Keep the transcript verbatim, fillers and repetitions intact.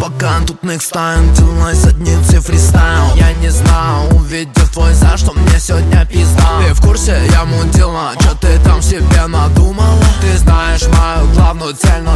пока тут next time, делай задницы фристайл. Я не знаю, увидев твой за, что мне сегодня пизда. Ты в курсе, я мудила, чё ты там себе надумала? Ты знаешь мою главную цель, но